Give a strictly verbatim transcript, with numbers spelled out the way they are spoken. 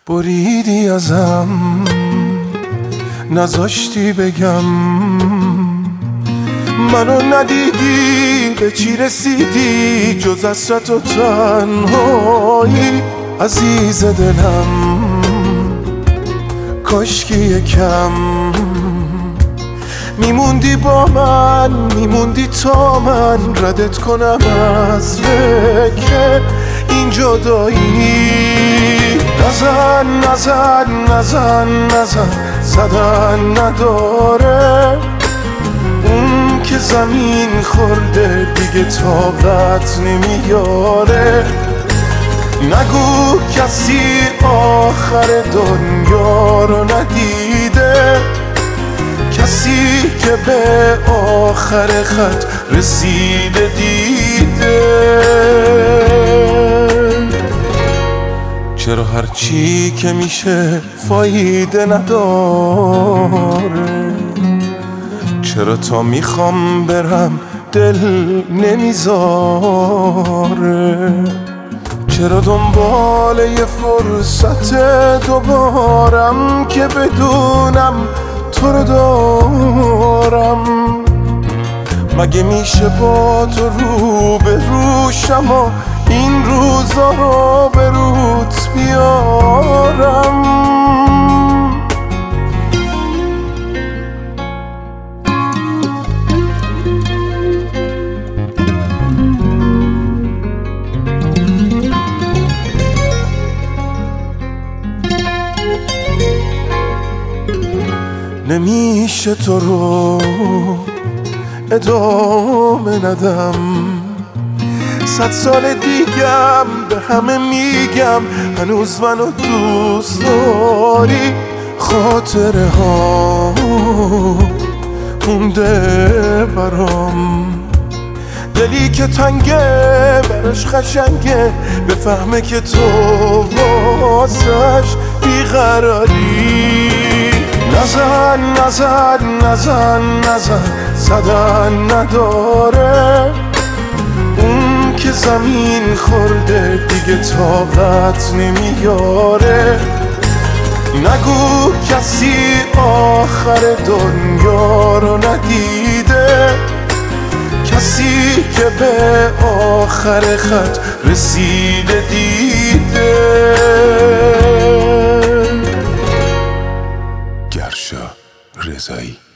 بریدی ازم، نذاشتی بگم، منو ندیدی به چی رسیدی جز حسرت و تنهایی. عزیز دلم کاشکی یکم میموندی با من، میموندی تا من ردت کنم از فکر این جدایی. نزن نزن نزن نزن زدن نداره، اون که زمین خورده دیگه طاقت نمیاره. نگو کسی آخر دنیا رو ندیده، کسی که به آخر خط رسیده دیده. چرا هرچی که میشه فایده نداره؟ چرا تا میخوام برم دل نمیذاره؟ چرا دنبال یه فرصت دوبارم که بدونم تو رو دارم؟ مگه میشه با تو رو به روشم و این روزا رو به روت بیارم؟ نمیشه تو رو ادامه ندم، صد سال دیگم به همه میگم هنوز منو دوست داری. خاطره ها مونده برام، دلی که تنگه براش خشنگه بفهمه که تو واسش بیقراری. نزن نزن نزن نزن زدن نداره، اون که زمین خورده دیگه طاقت نمیاره. نگو کسی آخر دنیا رو ندیده، کسی که به آخر خط رسیده دیده. گرشا رضایی.